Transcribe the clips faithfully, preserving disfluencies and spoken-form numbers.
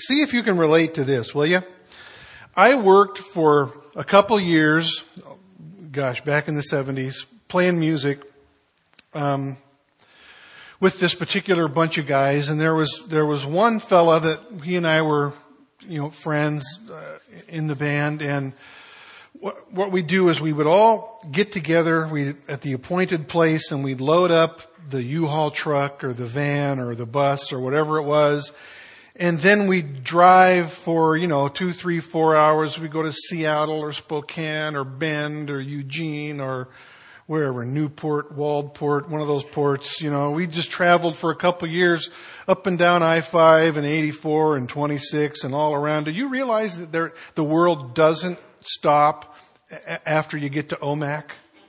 See if you can relate to this, will you? I worked for a couple years, gosh, back in the seventies, playing music um, with this particular bunch of guys, and there was there was one fella that he and I were, you know, friends uh, in the band, and what, what we do is we would all get together we at the appointed place, and we'd load up the U-Haul truck or the van or the bus or whatever it was. And then we'd drive for, you know, two, three, four hours. We'd go to Seattle or Spokane or Bend or Eugene or wherever, Newport, Waldport, one of those ports. You know, we just traveled for a couple of years up and down I five and eighty-four and twenty-six and all around. Do you realize that there, the world doesn't stop a- after you get to Omak?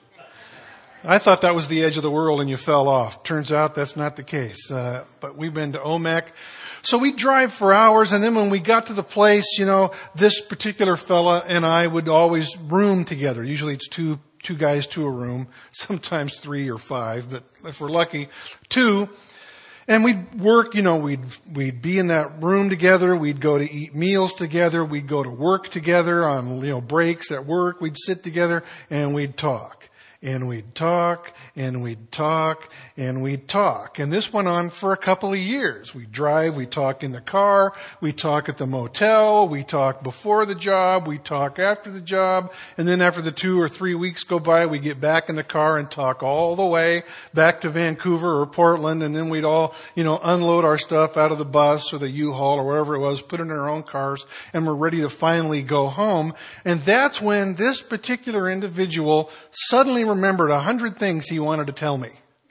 I thought that was the edge of the world and you fell off. Turns out that's not the case. Uh, but we've been to Omak. So we'd drive for hours, and then when we got to the place, you know, this particular fella and I would always room together. Usually it's two, two guys to a room, sometimes three or five, but if we're lucky, two. And we'd work, you know, we'd, we'd be in that room together. We'd go to eat meals together. We'd go to work together on, you know, breaks at work. We'd sit together and we'd talk. And we'd talk, and we'd talk, and we'd talk. And this went on for a couple of years. We'd drive, we'd talk in the car, we'd talk at the motel, we'd talk before the job, we'd talk after the job, and then after the two or three weeks go by, we'd get back in the car and talk all the way back to Vancouver or Portland, and then we'd all, you know, unload our stuff out of the bus or the U-Haul or wherever it was, put it in our own cars, and we're ready to finally go home. And that's when this particular individual suddenly remembered a hundred things he wanted to tell me.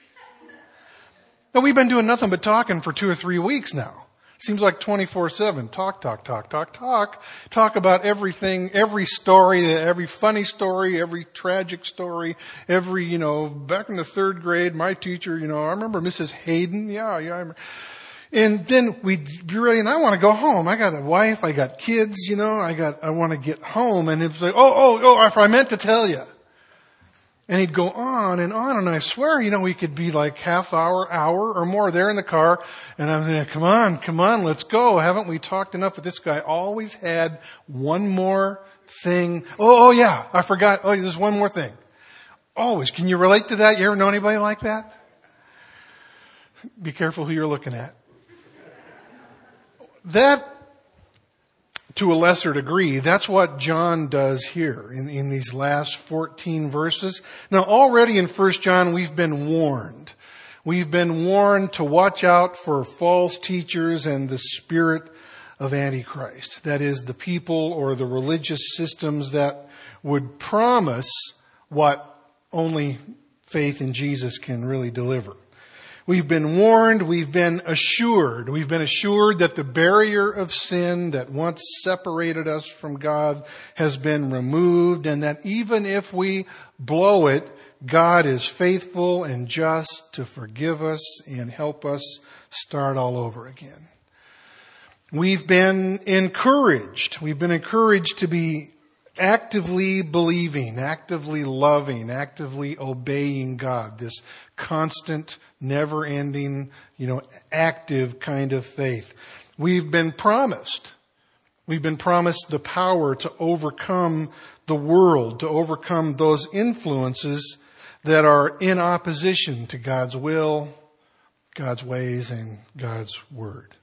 Now, we've been doing nothing but talking for two or three weeks now. Seems like twenty-four seven. Talk, talk, talk, talk, talk. Talk about everything, every story, every funny story, every tragic story, every, you know, back in the third grade, my teacher, you know, I remember Missus Hayden. Yeah, yeah, I remember. And then we'd be ready, and I want to go home. I got a wife, I got kids, you know, I got, I want to get home. And it's like, oh, oh, oh, if I meant to tell you. And he'd go on and on, and I swear, you know, we could be like half hour, hour or more there in the car. And I'm saying, come on, come on, let's go. Haven't we talked enough? But this guy always had one more thing. Oh, oh yeah, I forgot. Oh, there's one more thing. Always. Can you relate to that? You ever know anybody like that? Be careful who you're looking at. That, to a lesser degree, that's what John does here in, in these last fourteen verses. Now, already in First John, we've been warned. We've been warned to watch out for false teachers and the spirit of Antichrist. That is, the people or the religious systems that would promise what only faith in Jesus can really deliver. We've been warned, we've been assured. We've been assured that the barrier of sin that once separated us from God has been removed, and that even if we blow it, God is faithful and just to forgive us and help us start all over again. We've been encouraged. We've been encouraged to be actively believing, actively loving, actively obeying God. This constant, never-ending, you know, active kind of faith. We've been promised. We've been promised the power to overcome the world, to overcome those influences that are in opposition to God's will, God's ways, and God's word.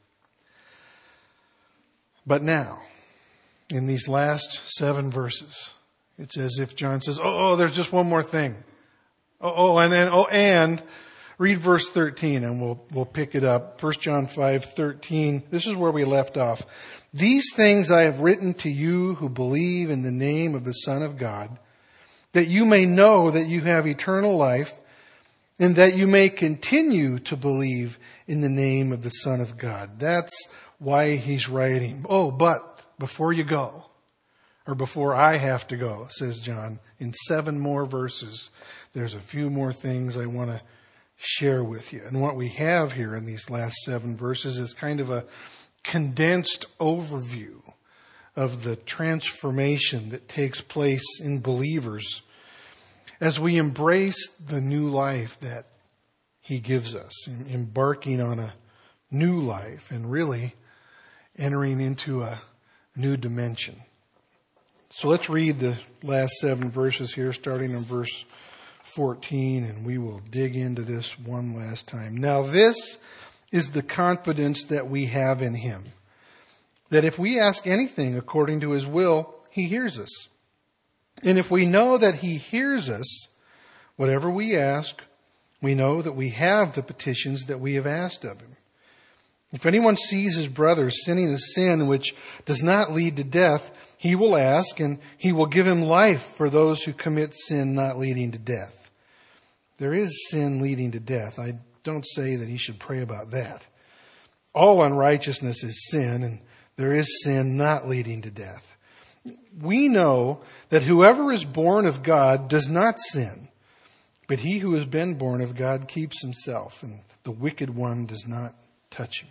But now, in these last seven verses, it's as if John says, oh, oh there's just one more thing. Oh, oh, and then, oh, and read verse thirteen and we'll, we'll pick it up. First John five thirteen. This is where we left off. These things I have written to you who believe in the name of the Son of God, that you may know that you have eternal life, and that you may continue to believe in the name of the Son of God. That's why he's writing. Oh, but before you go, or before I have to go, says John, in seven more verses, there's a few more things I want to share with you. And what we have here in these last seven verses is kind of a condensed overview of the transformation that takes place in believers as we embrace the new life that he gives us, embarking on a new life and really entering into a new dimension. So let's read the last seven verses here, starting in verse fourteen, and we will dig into this one last time. Now this is the confidence that we have in him, that if we ask anything according to his will, he hears us. And if we know that he hears us, whatever we ask, we know that we have the petitions that we have asked of him. If anyone sees his brother sinning a sin which does not lead to death, he will ask, and he will give him life for those who commit sin not leading to death. There is sin leading to death. I don't say that he should pray about that. All unrighteousness is sin, and there is sin not leading to death. We know that whoever is born of God does not sin, but he who has been born of God keeps himself, and the wicked one does not touch him.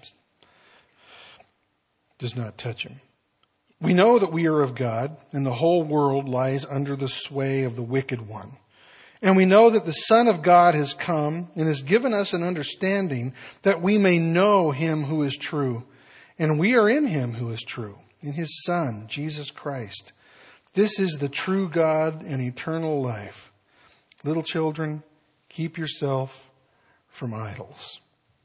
Does not touch him. We know that we are of God, and the whole world lies under the sway of the wicked one. And we know that the Son of God has come and has given us an understanding that we may know him who is true. And we are in him who is true, in his Son, Jesus Christ. This is the true God and eternal life. Little children, keep yourself from idols.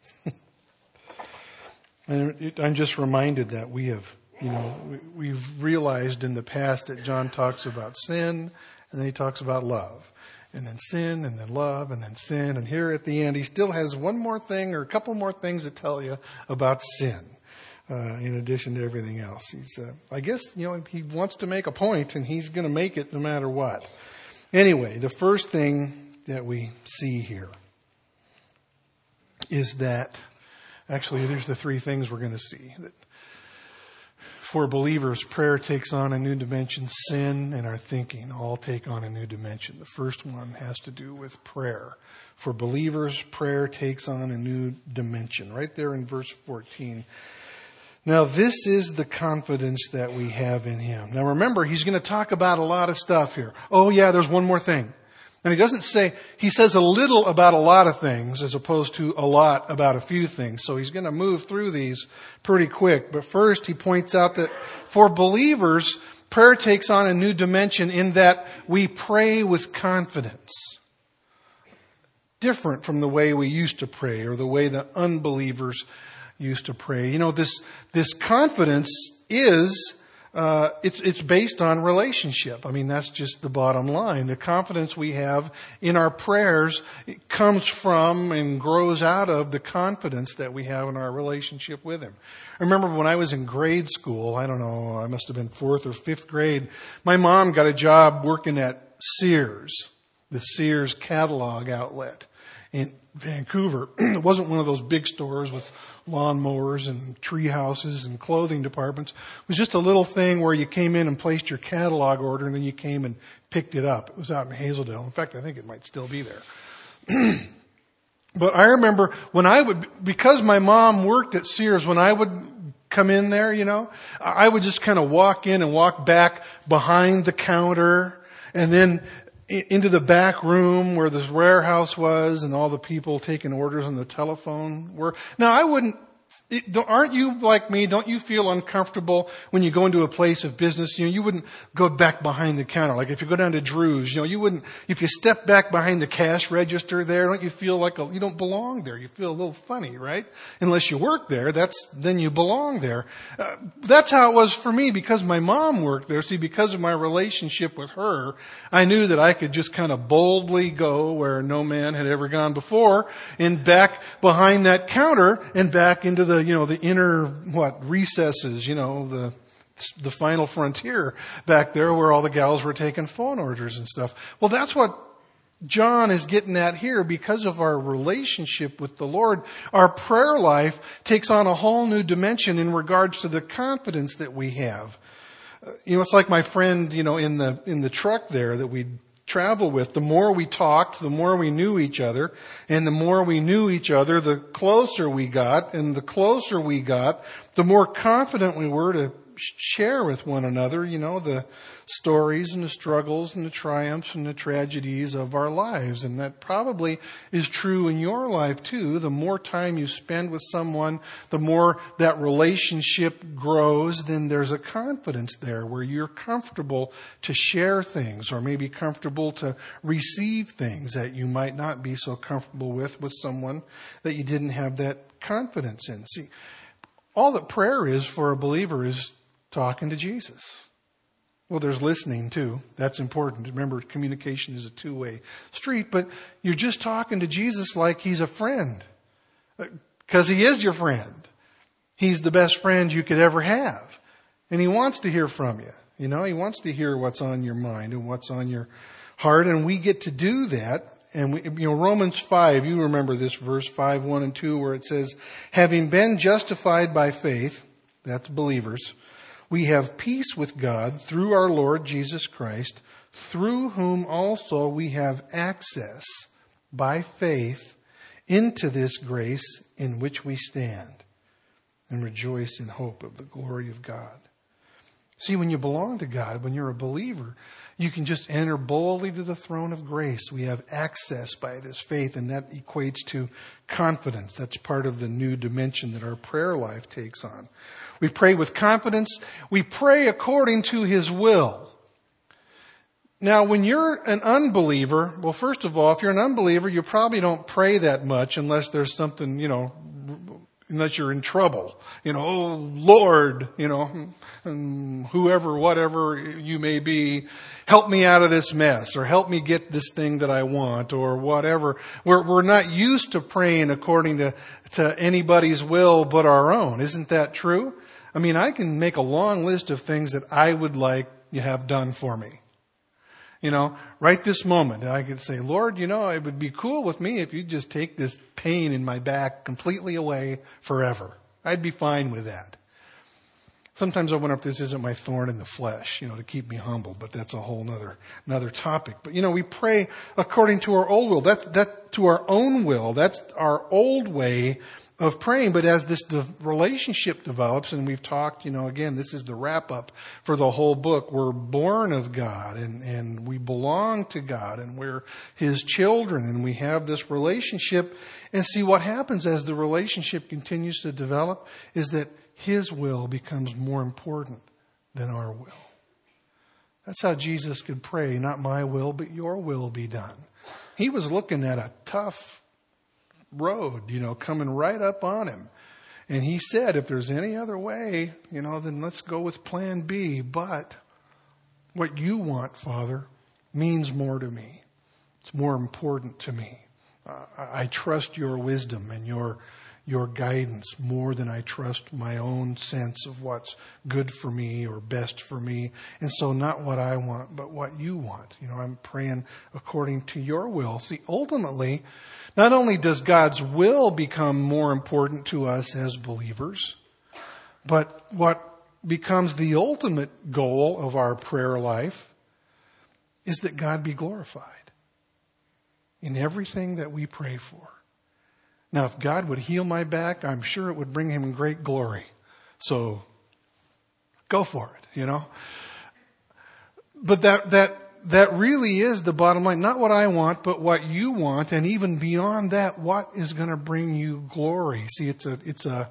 And I'm just reminded that we have, you know, we've realized in the past that John talks about sin, and then he talks about love. And then sin, and then love, and then sin. And here at the end, he still has one more thing or a couple more things to tell you about sin, uh, in addition to everything else. He's, uh, I guess, you know, he wants to make a point, and he's going to make it no matter what. Anyway, the first thing that we see here is that, actually, there's the three things we're going to see. That for believers, prayer takes on a new dimension. Sin and our thinking all take on a new dimension. The first one has to do with prayer. For believers, prayer takes on a new dimension. Right there in verse fourteen. Now, this is the confidence that we have in him. Now, remember, he's going to talk about a lot of stuff here. Oh, yeah, there's one more thing. And he doesn't say, he says a little about a lot of things as opposed to a lot about a few things. So he's going to move through these pretty quick. But first, he points out that for believers, prayer takes on a new dimension in that we pray with confidence. Different from the way we used to pray or the way the unbelievers used to pray. You know, this, this confidence is, uh, it's, it's based on relationship. I mean, that's just the bottom line. The confidence we have in our prayers it comes from and grows out of the confidence that we have in our relationship with him. I remember when I was in grade school, I don't know, I must have been fourth or fifth grade, my mom got a job working at Sears, the Sears catalog outlet in Vancouver. It wasn't one of those big stores with lawnmowers and tree houses and clothing departments. It was just a little thing where you came in and placed your catalog order and then you came and picked it up. It was out in Hazeldale. In fact, I think it might still be there. But I remember when I would, because my mom worked at Sears, when I would come in there, you know, I would just kind of walk in and walk back behind the counter and then into the back room where this warehouse was and all the people taking orders on the telephone were. Now, I wouldn't, it, aren't you like me? Don't you feel uncomfortable when you go into a place of business? You know, you wouldn't go back behind the counter. Like if you go down to Drew's, you know, you wouldn't, if you step back behind the cash register there, don't you feel like a, you don't belong there? You feel a little funny, right? Unless you work there, that's, then you belong there. Uh, that's how it was for me because my mom worked there. See, because of my relationship with her, I knew that I could just kind of boldly go where no man had ever gone before and back behind that counter and back into the, you know, the inner, what, recesses, you know, the, the final frontier back there where all the gals were taking phone orders and stuff. Well, that's what John is getting at here because of our relationship with the Lord. Our prayer life takes on a whole new dimension in regards to the confidence that we have. Uh, you know, it's like my friend, you know, in the, in the truck there that we travel with. The more we talked, the more we knew each other. And the more we knew each other, the closer we got. And the closer we got, the more confident we were to share with one another, you know, the stories and the struggles and the triumphs and the tragedies of our lives. And that probably is true in your life too. The more time you spend with someone, the more that relationship grows, then there's a confidence there where you're comfortable to share things, or maybe comfortable to receive things that you might not be so comfortable with with someone that you didn't have that confidence in. See, all that prayer is for a believer is talking to Jesus. Well, there's listening too. That's important. Remember, communication is a two-way street, but you're just talking to Jesus like he's a friend. Because he is your friend. He's the best friend you could ever have. And he wants to hear from you. You know, he wants to hear what's on your mind and what's on your heart. And we get to do that. And we, you know, Romans five, you remember this verse five, one and two, where it says, having been justified by faith, that's believers, we have peace with God through our Lord Jesus Christ, through whom also we have access by faith into this grace in which we stand and rejoice in hope of the glory of God. See, when you belong to God, when you're a believer, you can just enter boldly to the throne of grace. We have access by this faith, and that equates to confidence. That's part of the new dimension that our prayer life takes on. We pray with confidence. We pray according to his will. Now, when you're an unbeliever, well, first of all, if you're an unbeliever, you probably don't pray that much unless there's something, you know, unless you're in trouble. You know, oh, Lord, you know, whoever, whatever you may be, help me out of this mess, or help me get this thing that I want, or whatever. We're, we're not used to praying according to, to anybody's will but our own. Isn't that true? I mean, I can make a long list of things that I would like you have done for me. You know, right this moment, I could say, Lord, you know, it would be cool with me if you just take this pain in my back completely away forever. I'd be fine with that. Sometimes I wonder if this isn't my thorn in the flesh, you know, to keep me humble, but that's a whole nother, another topic. But, you know, we pray according to our old will. That's, that, to our own will. That's our old way of praying. But as this de- relationship develops, and we've talked, you know, again, this is the wrap up for the whole book. We're born of God, and, and we belong to God, and we're his children, and we have this relationship. And see, what happens as the relationship continues to develop is that his will becomes more important than our will. That's how Jesus could pray, not my will, but your will be done. He was looking at a tough road, you know, coming right up on him. And he said, if there's any other way, you know, then let's go with plan B. But what you want, Father, means more to me. It's more important to me. Uh, I trust your wisdom and your your guidance more than I trust my own sense of what's good for me or best for me. And so not what I want, but what you want. You know, I'm praying according to your will. See, ultimately, not only does God's will become more important to us as believers, but what becomes the ultimate goal of our prayer life is that God be glorified in everything that we pray for. Now, if God would heal my back, I'm sure it would bring him great glory. So go for it, you know. But that that that really is the bottom line. Not what I want, but what you want. And even beyond that, what is going to bring you glory? See, it's a it's a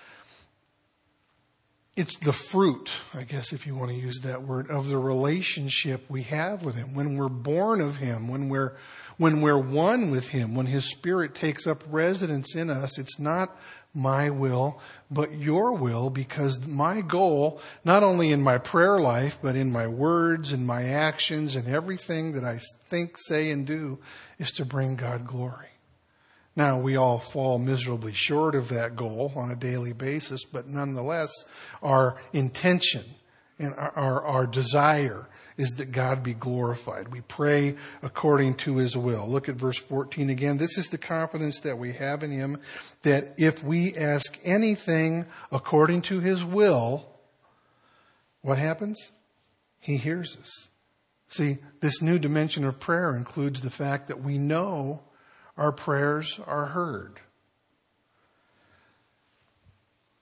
it's the fruit, I guess, if you want to use that word, of the relationship we have with him. When we're born of him, when we're When we're one with him, when his Spirit takes up residence in us, it's not my will, but your will, because my goal, not only in my prayer life, but in my words and my actions and everything that I think, say, and do, is to bring God glory. Now, we all fall miserably short of that goal on a daily basis, but nonetheless, our intention and our, our, our desire is that God be glorified. We pray according to his will. Look at verse fourteen again. This is the confidence that we have in him, that if we ask anything according to his will, what happens? He hears us. See, this new dimension of prayer includes the fact that we know our prayers are heard.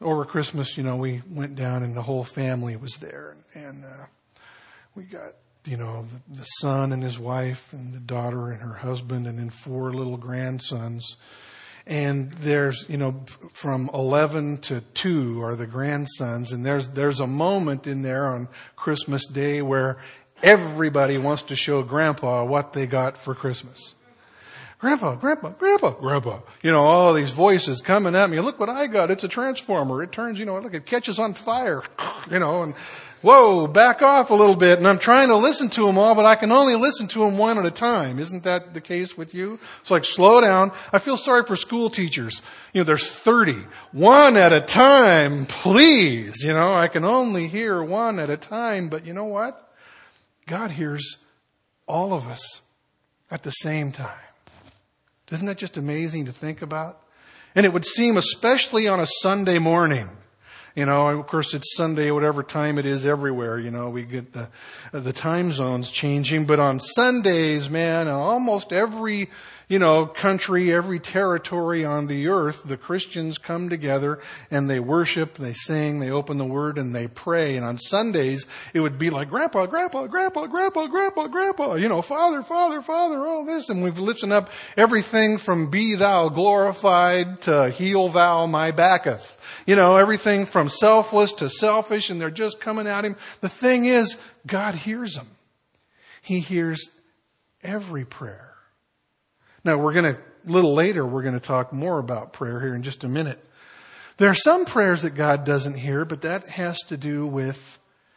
over Christmas, you know, we went down and the whole family was there. And uh, we got, you know, the, the son and his wife and the daughter and her husband and then four little grandsons. And there's, you know, from eleven to two are the grandsons. And there's there's a moment in there on Christmas Day where everybody wants to show Grandpa what they got for Christmas. Grandpa, Grandpa, Grandpa, Grandpa. You know, all these voices coming at me. Look what I got. It's a transformer. It turns, you know, look, it catches on fire. You know, and whoa, back off a little bit. And I'm trying to listen to them all, but I can only listen to them one at a time. Isn't that the case with you? It's like, slow down. I feel sorry for school teachers. You know, there's thirty. One at a time, please. You know, I can only hear one at a time. But you know what? God hears all of us at the same time. Isn't that just amazing to think about? And it would seem, especially on a Sunday morning, you know, of course it's Sunday, whatever time it is everywhere, you know, we get the, the time zones changing. But on Sundays, man, almost every, you know, country, every territory on the earth, the Christians come together and they worship, they sing, they open the Word and they pray. And on Sundays, it would be like, Grandpa, Grandpa, Grandpa, Grandpa, Grandpa, Grandpa, you know, Father, Father, Father, all this. And we've listened up everything from Be Thou Glorified to Heal Thou My Backeth. You know, everything from selfless to selfish, and they're just coming at him. The thing is, God hears them. He hears every prayer. Now, we're going to, a little later, we're going to talk more about prayer here in just a minute. There are some prayers that God doesn't hear, but that has to do with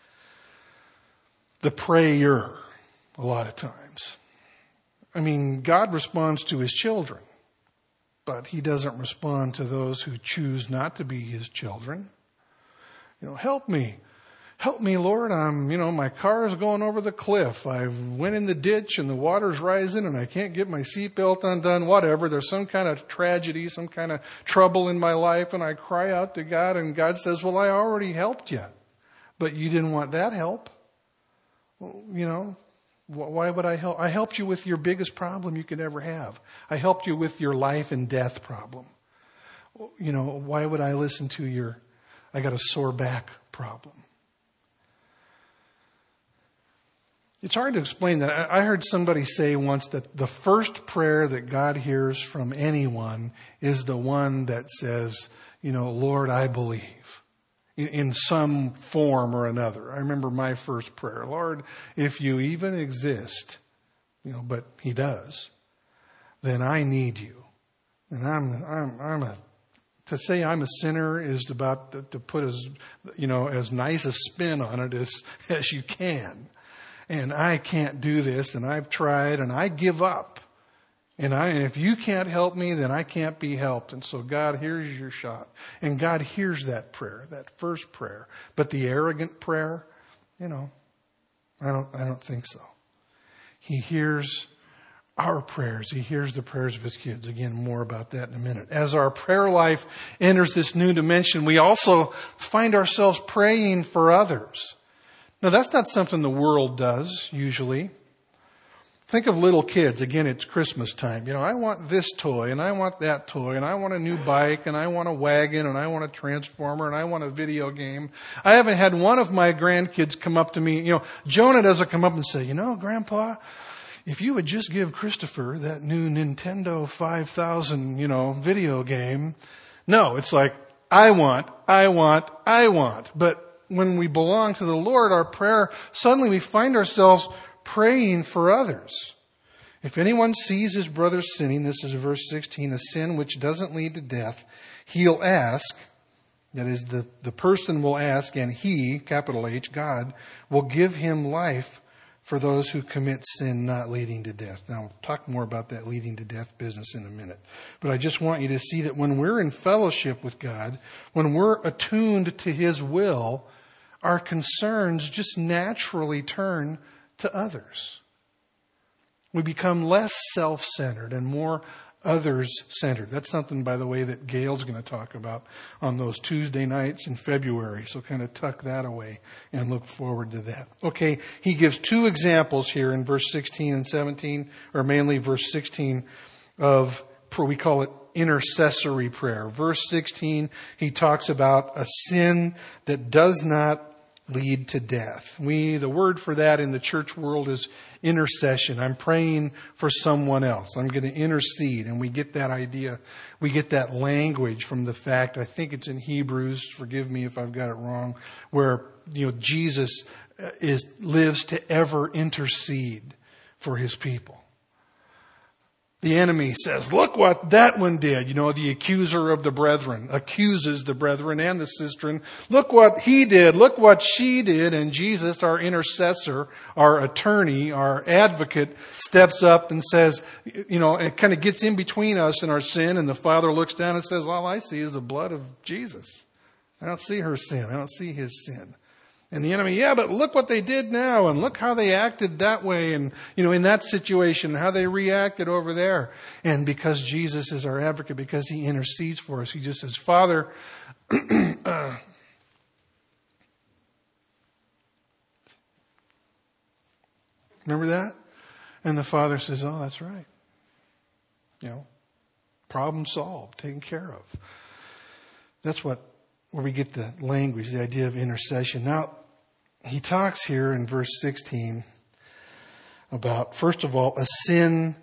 the prayer a lot of times. I mean, God responds to His children, but He doesn't respond to those who choose not to be His children. You know, help me. Help me, Lord. I'm, you know, my car is going over the cliff. I went in the ditch and the water's rising and I can't get my seatbelt undone, whatever. There's some kind of tragedy, some kind of trouble in my life, and I cry out to God, and God says, well, I already helped you, but you didn't want that help. Well, you know, why would I help? I helped you with your biggest problem you could ever have. I helped you with your life and death problem. You know, why would I listen to your, I got a sore back problem? It's hard to explain that. I heard somebody say once that the first prayer that God hears from anyone is the one that says, you know, Lord, I believe, in some form or another. I remember my first prayer, Lord, if you even exist, you know, but He does, then I need you. And I'm, I'm, I'm a, to say I'm a sinner is about to, to put as, you know, as nice a spin on it as, as you can. And I can't do this, and I've tried, and I give up. And I, and if you can't help me, then I can't be helped. And so God, here's your shot. And God hears that prayer, that first prayer. But the arrogant prayer, you know, I don't, I don't think so. He hears our prayers. He hears the prayers of His kids. Again, more about that in a minute. As our prayer life enters this new dimension, we also find ourselves praying for others. Now, that's not something the world does, usually. Think of little kids. Again, it's Christmas time. You know, I want this toy, and I want that toy, and I want a new bike, and I want a wagon, and I want a transformer, and I want a video game. I haven't had one of my grandkids come up to me. You know, Jonah doesn't come up and say, you know, Grandpa, if you would just give Christopher that new Nintendo five thousand, you know, video game. No, it's like, I want, I want, I want. But when we belong to the Lord, our prayer, suddenly we find ourselves praying for others. If anyone sees his brother sinning, this is verse sixteen, a sin which doesn't lead to death, he'll ask, that is, the, the person will ask, and He, capital H, God, will give him life for those who commit sin not leading to death. Now, we'll talk more about that leading to death business in a minute. But I just want you to see that when we're in fellowship with God, when we're attuned to His will, our concerns just naturally turn to others. We become less self-centered and more others-centered. That's something, by the way, that Gail's going to talk about on those Tuesday nights in February. So kind of tuck that away and look forward to that. Okay, he gives two examples here in verse sixteen and seventeen, or mainly verse sixteen, of, we call it intercessory prayer. Verse sixteen, he talks about a sin that does not lead to death. We, the word for that in the church world is intercession. I'm praying for someone else. I'm going to intercede. And we get that idea. We get that language from the fact, I think it's in Hebrews, forgive me if I've got it wrong, where, you know, Jesus is, lives to ever intercede for his people. The enemy says, look what that one did. You know, the accuser of the brethren accuses the brethren and the sister. Look what he did. Look what she did. And Jesus, our intercessor, our attorney, our advocate, steps up and says, you know, it kind of gets in between us and our sin. And the Father looks down and says, all I see is the blood of Jesus. I don't see her sin. I don't see his sin. And the enemy, yeah, but look what they did now, and look how they acted that way, and, you know, in that situation, how they reacted over there. And because Jesus is our advocate, because he intercedes for us, he just says, Father, uh, remember that? And the Father says, oh, that's right. You know, problem solved, taken care of. That's what, where we get the language, the idea of intercession. Now, he talks here in verse sixteen about, first of all, a sin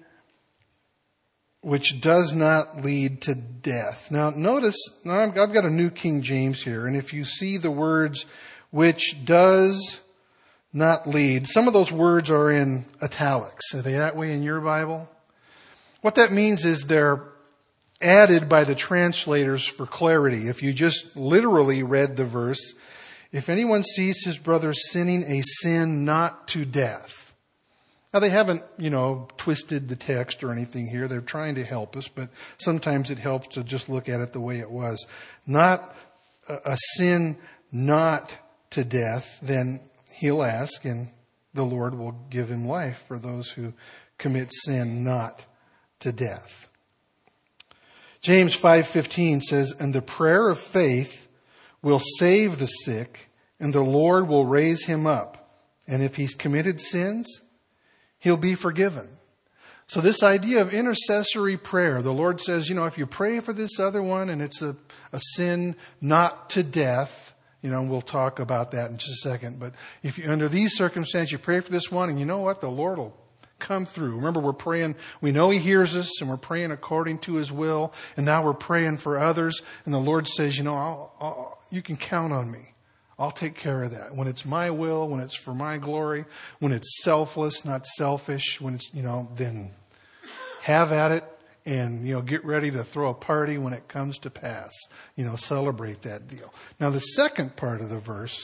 which does not lead to death. Now, notice, now I've got a New King James here, and if you see the words which does not lead, some of those words are in italics. Are they that way in your Bible? What that means is they're added by the translators for clarity. If you just literally read the verse, if anyone sees his brother sinning a sin not to death. Now they haven't, you know, twisted the text or anything here. They're trying to help us, but sometimes it helps to just look at it the way it was. Not a, a sin not to death, then he'll ask and the Lord will give him life for those who commit sin not to death. James five fifteen says, and the prayer of faith will save the sick, and the Lord will raise him up. And if he's committed sins, he'll be forgiven. So this idea of intercessory prayer, the Lord says, you know, if you pray for this other one and it's a, a sin not to death, you know, we'll talk about that in just a second. But if you, under these circumstances, you pray for this one, and you know what? The Lord will come through. Remember, we're praying, we know he hears us, and we're praying according to his will, and now we're praying for others, and the Lord says, you know, I'll, I'll, you can count on me. I'll take care of that. When it's my will, when it's for my glory, when it's selfless, not selfish, when it's, you know, then have at it, and, you know, get ready to throw a party when it comes to pass. You know, celebrate that deal. Now, the second part of the verse,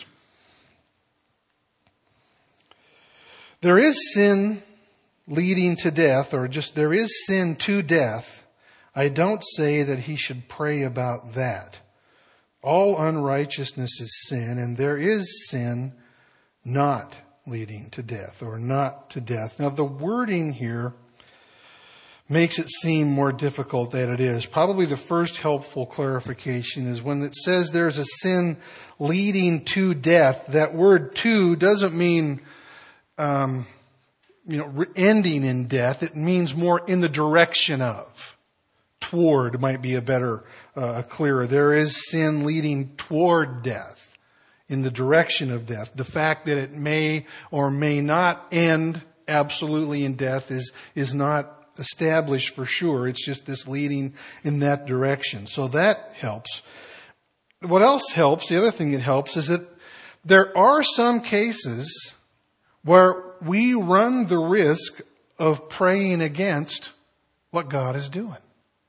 there is sin leading to death, or just there is sin to death. I don't say that he should pray about that. All unrighteousness is sin, and there is sin not leading to death, or not to death. Now, the wording here makes it seem more difficult than it is. Probably the first helpful clarification is when it says there's a sin leading to death, that word to doesn't mean um, you know, ending in death. It means more in the direction of. Toward might be a better, uh, clearer. There is sin leading toward death, in the direction of death. The fact that it may or may not end absolutely in death is, is not established for sure. It's just this leading in that direction. So that helps. What else helps, the other thing that helps, is that there are some cases where we run the risk of praying against what God is doing.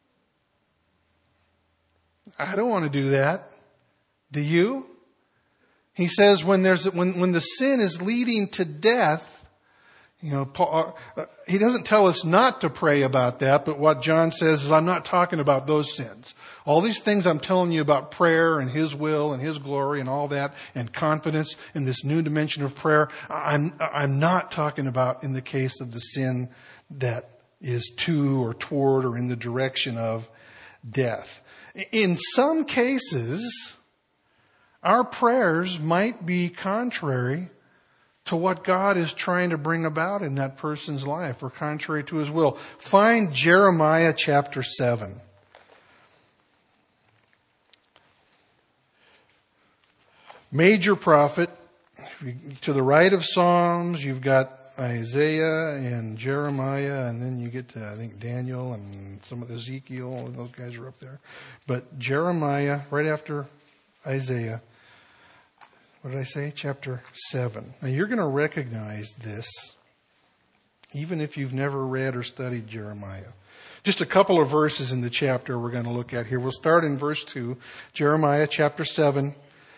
I don't want to do that. Do you? He says when there's when when the sin is leading to death, you know, Paul, uh, he doesn't tell us not to pray about that, but what John says is, I'm not talking about those sins. All these things I'm telling you about prayer and his will and his glory and all that, and confidence in this new dimension of prayer, I'm I'm not talking about in the case of the sin that is to or toward or in the direction of death. In some cases, our prayers might be contrary to what God is trying to bring about in that person's life, or contrary to his will. Find Jeremiah chapter seven. major prophet. To the right of Psalms, you've got Isaiah and Jeremiah, and then you get to, I think, Daniel and some of Ezekiel, and those guys are up there. But Jeremiah, right after Isaiah, what did I say? Chapter seven. Now you're going to recognize this, even if you've never read or studied Jeremiah. Just a couple of verses in the chapter we're going to look at here. We'll start in verse two, Jeremiah chapter seven.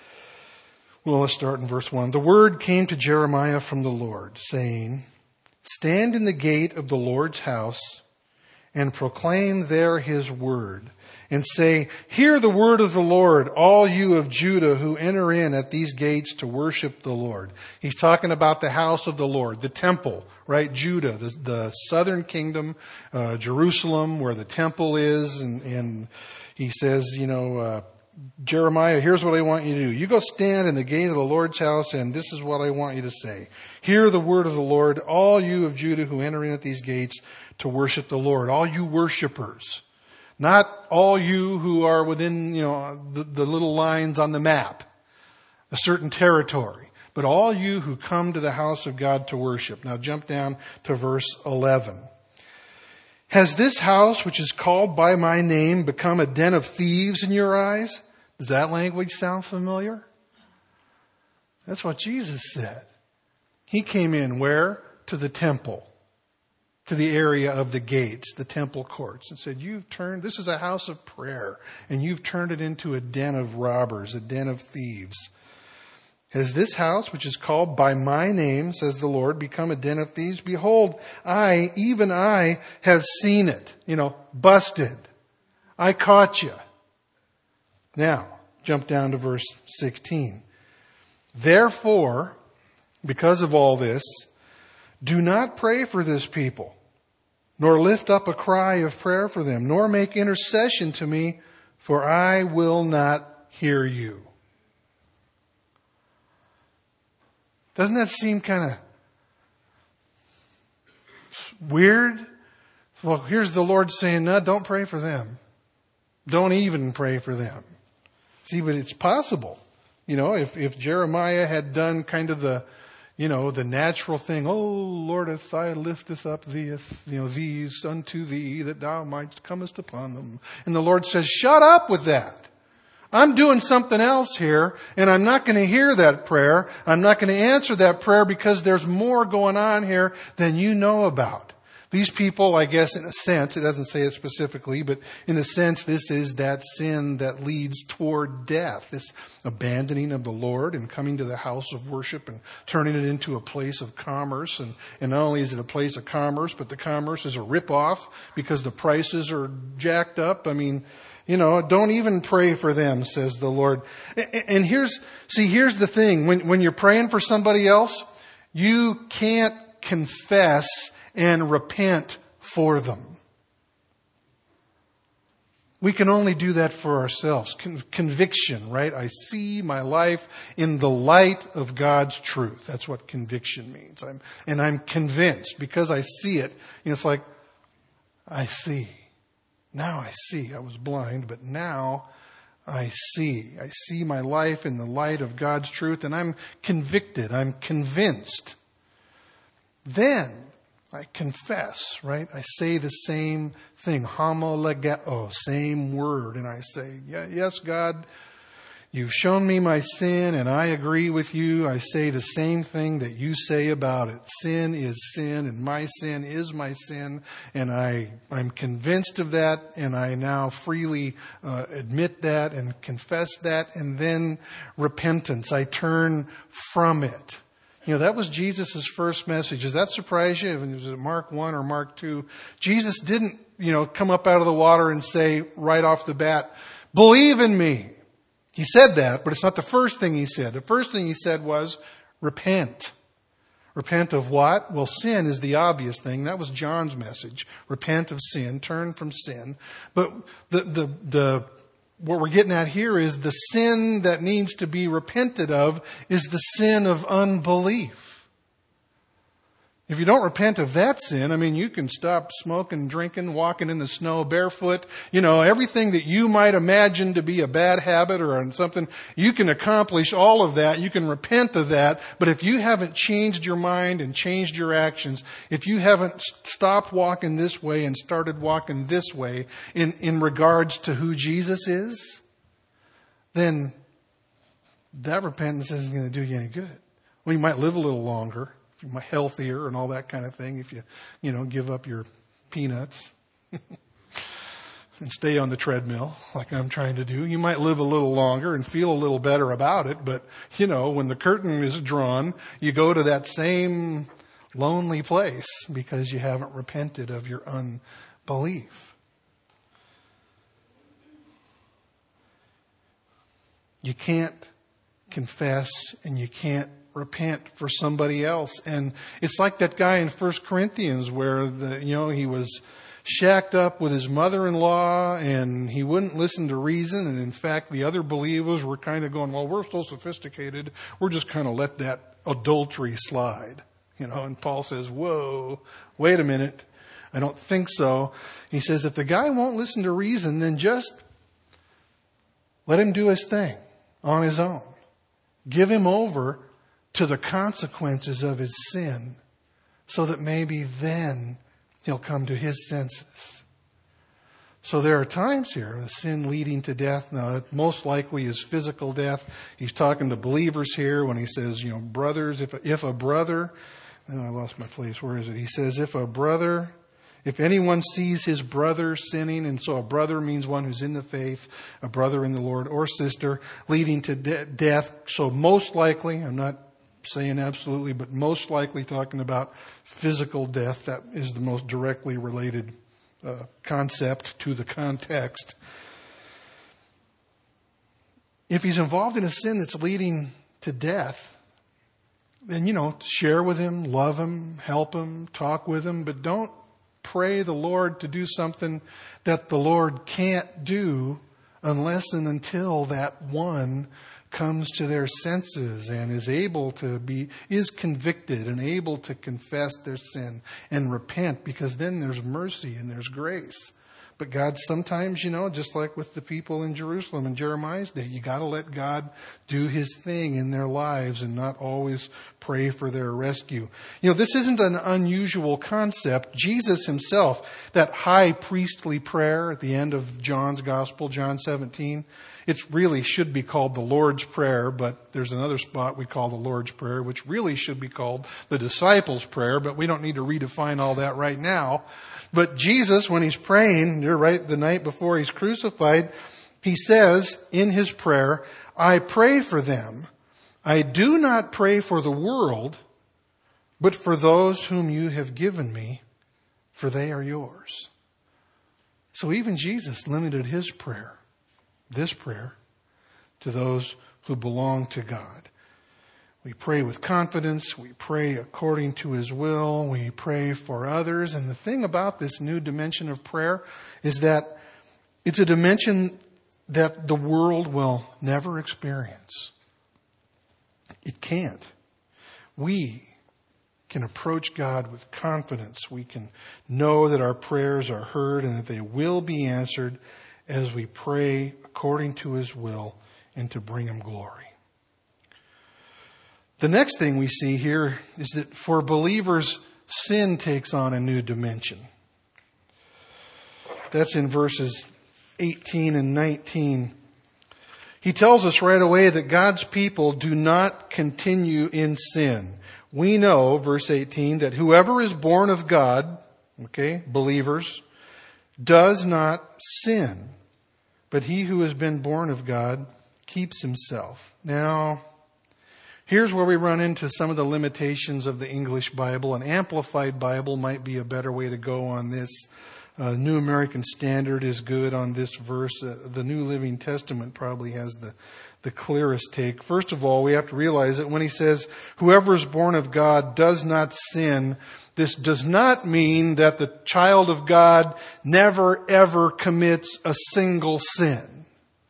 Well, let's start in verse one. The word came to Jeremiah from the Lord, saying, stand in the gate of the Lord's house and proclaim there his word, and say, hear the word of the Lord, all you of Judah who enter in at these gates to worship the Lord. He's talking about the house of the Lord, the temple, right? Judah, the, the southern kingdom, uh, Jerusalem, where the temple is. And, and he says, you know, uh, Jeremiah, here's what I want you to do. You go stand in the gate of the Lord's house, and this is what I want you to say. Hear the word of the Lord, all you of Judah who enter in at these gates to worship the Lord, all you worshipers. Not all you who are within, you know, the, the little lines on the map, a certain territory, but all you who come to the house of God to worship. Now jump down to verse eleven. Has this house, which is called by my name, become a den of thieves in your eyes? Does that language sound familiar? That's what Jesus said. He came in where? To the temple, to the area of the gates, the temple courts, and said, you've turned, this is a house of prayer, and you've turned it into a den of robbers, a den of thieves. Has this house, which is called by my name, says the Lord, become a den of thieves? Behold, I, even I, have seen it. You know, busted. I caught you. Now, jump down to verse sixteen. Therefore, because of all this, do not pray for this people, nor lift up a cry of prayer for them, nor make intercession to me, for I will not hear you. Doesn't that seem kind of weird? Well, here's the Lord saying, no, don't pray for them. Don't even pray for them. See, but it's possible. You know, if, if Jeremiah had done kind of the, you know, the natural thing, oh, Lord, if I lifteth up thee, you know, these unto thee, that thou mightst comest upon them. And the Lord says, shut up with that. I'm doing something else here, and I'm not going to hear that prayer. I'm not going to answer that prayer because there's more going on here than you know about. These people, I guess, in a sense, it doesn't say it specifically, but in a sense, this is that sin that leads toward death. This abandoning of the Lord and coming to the house of worship and turning it into a place of commerce. And, and not only is it a place of commerce, but the commerce is a ripoff because the prices are jacked up. I mean, you know, don't even pray for them, says the Lord. And here's, see, here's the thing. When, when you're praying for somebody else, you can't confess and repent for them. We can only do that for ourselves. Con- conviction, right? I see my life in the light of God's truth. That's what conviction means. I'm, and I'm convinced because I see it. You know, it's like, I see. Now I see. I was blind, but now I see. I see my life in the light of God's truth, and I'm convicted. I'm convinced. Then I confess, right? I say the same thing, homologeo, same word. And I say, yeah, yes, God, you've shown me my sin and I agree with you. I say the same thing that you say about it. Sin is sin and my sin is my sin. And I, I'm convinced of that, and I now freely uh, admit that and confess that. And then repentance. I turn from it. You know, that was Jesus' first message. Does that surprise you? Was it Mark one or Mark two? Jesus didn't, you know, come up out of the water and say right off the bat, believe in me. He said that, but it's not the first thing he said. The first thing he said was, repent. Repent of what? Well, sin is the obvious thing. That was John's message. Repent of sin, turn from sin. But the, the, the, what we're getting at here is the sin that needs to be repented of is the sin of unbelief. If you don't repent of that sin, I mean, you can stop smoking, drinking, walking in the snow barefoot. You know, everything that you might imagine to be a bad habit or something, you can accomplish all of that. You can repent of that. But if you haven't changed your mind and changed your actions, if you haven't stopped walking this way and started walking this way in, in regards to who Jesus is, then that repentance isn't going to do you any good. Well, you might live a little longer, healthier and all that kind of thing if you, you know, give up your peanuts and stay on the treadmill like I'm trying to do. You might live a little longer and feel a little better about it, but, you know, when the curtain is drawn, you go to that same lonely place because you haven't repented of your unbelief. You can't confess and you can't repent for somebody else. And it's like that guy in First Corinthians where the, you know, he was shacked up with his mother-in-law and he wouldn't listen to reason. And in fact, the other believers were kind of going, well, we're so sophisticated. We're just kind of let that adultery slide, you know, and Paul says, whoa, wait a minute. I don't think so. He says, if the guy won't listen to reason, then just let him do his thing on his own. Give him over to the consequences of his sin so that maybe then he'll come to his senses. So there are times here, a sin leading to death. Now, that most likely is physical death. He's talking to believers here when he says, you know, brothers, if a, if a brother, oh, I lost my place. Where is it? He says, if a brother, if anyone sees his brother sinning, and so a brother means one who's in the faith, a brother in the Lord or sister, leading to de- death. So most likely, I'm not saying absolutely, but most likely talking about physical death. That is the most directly related uh, concept to the context. If he's involved in a sin that's leading to death, then, you know, share with him, love him, help him, talk with him, but don't pray the Lord to do something that the Lord can't do unless and until that one comes to their senses and is able to be, is convicted and able to confess their sin and repent, because then there's mercy and there's grace. But God, sometimes, you know, just like with the people in Jerusalem in Jeremiah's day, you got to let God do his thing in their lives and not always pray for their rescue. You know, this isn't an unusual concept. Jesus himself, that high priestly prayer at the end of John's Gospel, John seventeen, it really should be called the Lord's Prayer, but there's another spot we call the Lord's Prayer, which really should be called the Disciples' Prayer, but we don't need to redefine all that right now. But Jesus, when he's praying, you're right, the night before he's crucified, he says in his prayer, I pray for them. I do not pray for the world, but for those whom you have given me, for they are yours. So even Jesus limited his prayer, this prayer, to those who belong to God. We pray with confidence. We pray according to his will. We pray for others. And the thing about this new dimension of prayer is that it's a dimension that the world will never experience. It can't. We can approach God with confidence. We can know that our prayers are heard and that they will be answered as we pray according to his will and to bring him glory. The next thing we see here is that for believers, sin takes on a new dimension. That's in verses eighteen and nineteen. He tells us right away that God's people do not continue in sin. We know, verse eighteen, that whoever is born of God, okay, believers, does not sin. But he who has been born of God keeps himself. Now, here's where we run into some of the limitations of the English Bible. An Amplified Bible might be a better way to go on this. Uh, New American Standard is good on this verse. Uh, the New Living Testament probably has the, the clearest take. First of all, we have to realize that when he says, whoever is born of God does not sin, this does not mean that the child of God never ever commits a single sin.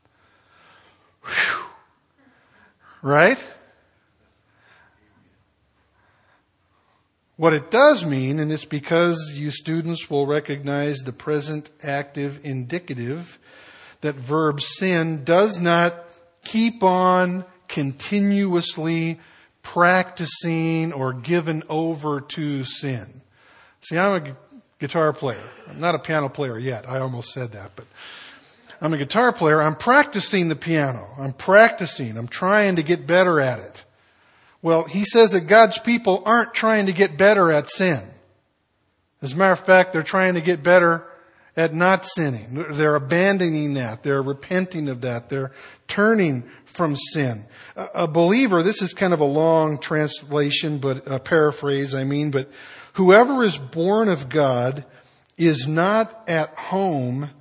Whew. Right? What it does mean, and it's because you students will recognize the present active indicative, that verb sin does not keep on continuously practicing or given over to sin. See, I'm a guitar player. I'm not a piano player yet. I almost said that, but I'm a guitar player. I'm practicing the piano. I'm practicing. I'm trying to get better at it. Well, he says that God's people aren't trying to get better at sin. As a matter of fact, they're trying to get better at not sinning. They're abandoning that. They're repenting of that. They're turning from sin. A believer, this is kind of a long translation, but a paraphrase, I mean, but whoever is born of God is not at home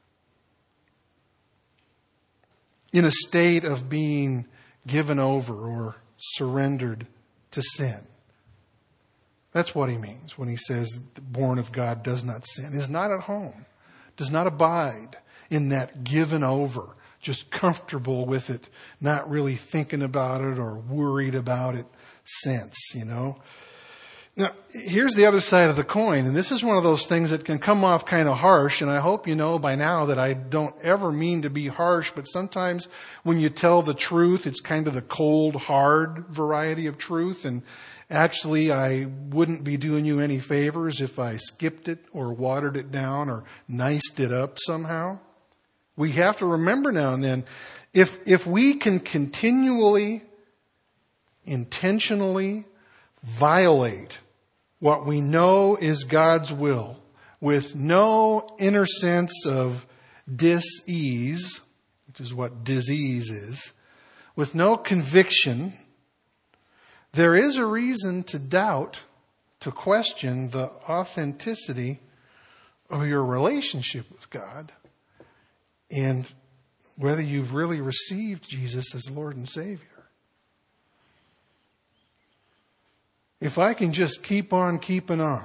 in a state of being given over or surrendered to sin. That's what he means when he says the born of God does not sin. Is not at home, does not abide in that given over, just comfortable with it, not really thinking about it or worried about it sense, you know. Now, here's the other side of the coin, and this is one of those things that can come off kind of harsh, and I hope you know by now that I don't ever mean to be harsh, but sometimes when you tell the truth, it's kind of the cold, hard variety of truth, and actually I wouldn't be doing you any favors if I skipped it or watered it down or niced it up somehow. We have to remember now and then, if if we can continually, intentionally violate what we know is God's will with no inner sense of dis-ease, which is what disease is, with no conviction, there is a reason to doubt, to question the authenticity of your relationship with God and whether you've really received Jesus as Lord and Savior. If I can just keep on keeping on.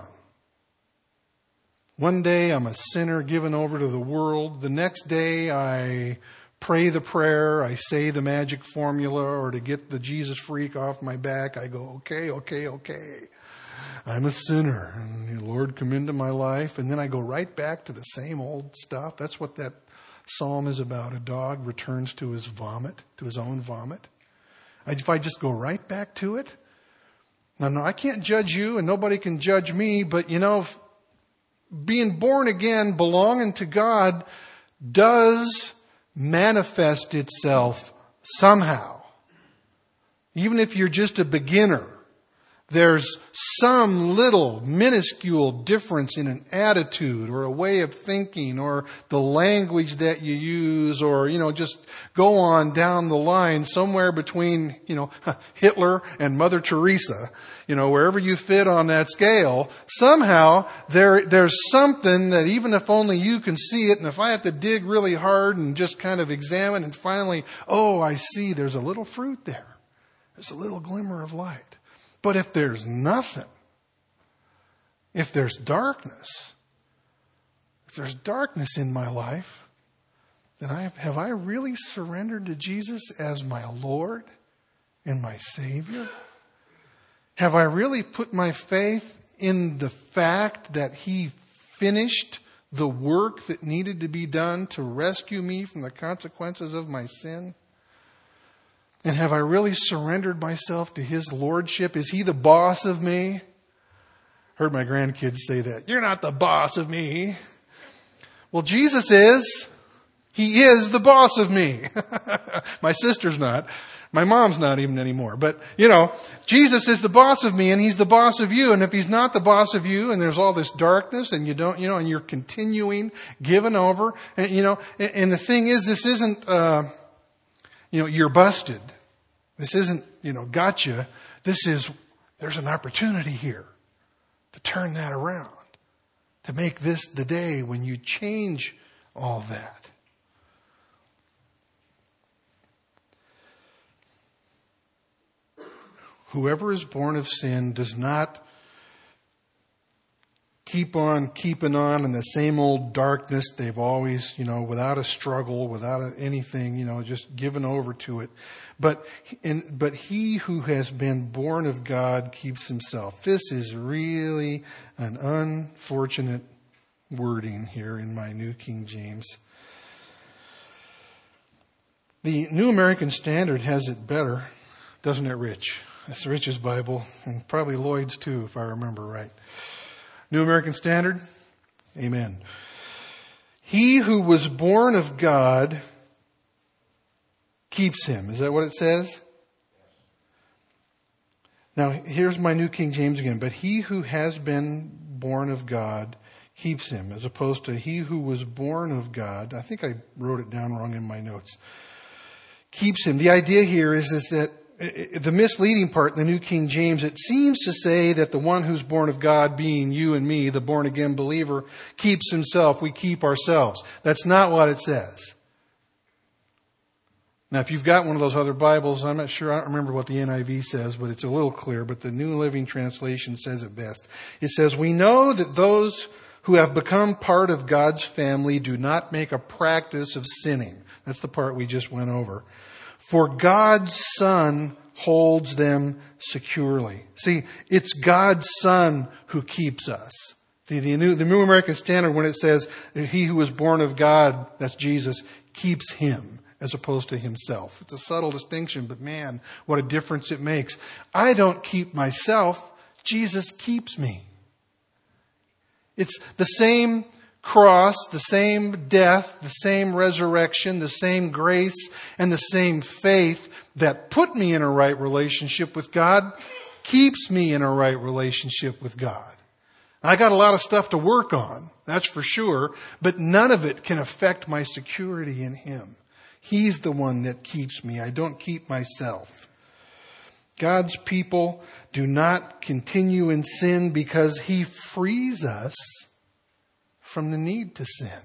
One day I'm a sinner given over to the world. The next day I pray the prayer. I say the magic formula, or to get the Jesus freak off my back, I go, okay, okay, okay. I'm a sinner. And the Lord, come into my life. And then I go right back to the same old stuff. That's what that psalm is about. A dog returns to his vomit, to his own vomit. If I just go right back to it, now, no, I can't judge you and nobody can judge me, but you know, being born again, belonging to God, does manifest itself somehow. Even if you're just a beginner, there's some little minuscule difference in an attitude or a way of thinking or the language that you use, or, you know, just go on down the line somewhere between, you know, Hitler and Mother Teresa, you know, wherever you fit on that scale. Somehow there, there's something that even if only you can see it, and if I have to dig really hard and just kind of examine and finally, oh, I see there's a little fruit there. There's a little glimmer of light. But if there's nothing, if there's darkness, if there's darkness in my life, then I have, have I really surrendered to Jesus as my Lord and my Savior? Have I really put my faith in the fact that He finished the work that needed to be done to rescue me from the consequences of my sin? And have I really surrendered myself to His lordship? Is He the boss of me? Heard my grandkids say that. You're not the boss of me. Well, Jesus is. He is the boss of me. My sister's not. My mom's not even anymore. But, you know, Jesus is the boss of me and He's the boss of you. And if He's not the boss of you and there's all this darkness and you don't, you know, and you're continuing, given over, and, you know, and, and the thing is, this isn't, uh, you know, you're busted. This isn't, you know, gotcha. This is, there's an opportunity here to turn that around, to make this the day when you change all that. Whoever is born of sin does not keep on keeping on in the same old darkness. They've always, you know, without a struggle, without anything, you know, just given over to it. But, in, but he who has been born of God keeps himself. This is really an unfortunate wording here in my New King James. The New American Standard has it better, doesn't it, Rich? That's Rich's Bible, and probably Lloyd's too, if I remember right. New American Standard? Amen. He who was born of God keeps him. Is that what it says? Now, here's my New King James again. But he who has been born of God keeps him, as opposed to he who was born of God. I think I wrote it down wrong in my notes. Keeps him. The idea here is, is that the misleading part in the New King James, it seems to say that the one who's born of God, being you and me, the born again believer, keeps himself. We keep ourselves. That's not what it says. Now, if you've got one of those other Bibles, I'm not sure, I don't remember what the N I V says, but it's a little clear, but the New Living Translation says it best. It says, we know that those who have become part of God's family do not make a practice of sinning. That's the part we just went over. For God's Son holds them securely. See, it's God's Son who keeps us. The, the, New, the New American Standard, when it says, he who was born of God, that's Jesus, keeps him, as opposed to himself. It's a subtle distinction, but man, what a difference it makes. I don't keep myself. Jesus keeps me. It's the same cross, the same death, the same resurrection, the same grace, and the same faith that put me in a right relationship with God keeps me in a right relationship with God. I got a lot of stuff to work on, that's for sure, but none of it can affect my security in Him. He's the one that keeps me. I don't keep myself. God's people do not continue in sin because He frees us from the need to sin.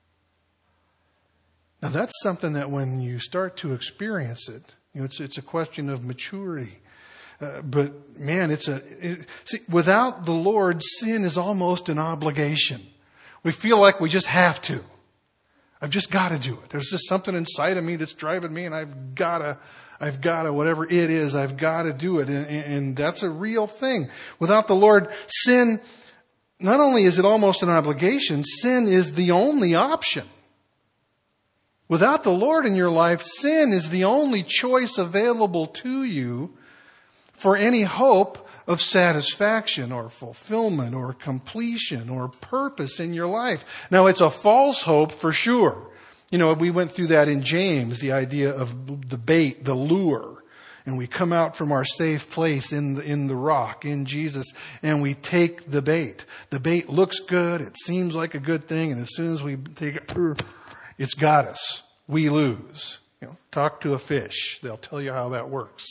Now that's something that when you start to experience it, you know, it's it's a question of maturity. Uh, but man, it's a it, see, without the Lord, sin is almost an obligation. We feel like we just have to. I've just got to do it. There's just something inside of me that's driving me, and I've got to, I've got to, whatever it is, I've got to do it, and, and that's a real thing. Without the Lord, sin. Not only is it almost an obligation, sin is the only option. Without the Lord in your life, sin is the only choice available to you for any hope of satisfaction or fulfillment or completion or purpose in your life. Now, it's a false hope for sure. You know, we went through that in James, the idea of the bait, the lure. And we come out from our safe place in the, in the rock, in Jesus, and we take the bait. The bait looks good. It seems like a good thing. And as soon as we take it, it's got us. We lose. You know, talk to a fish. They'll tell you how that works.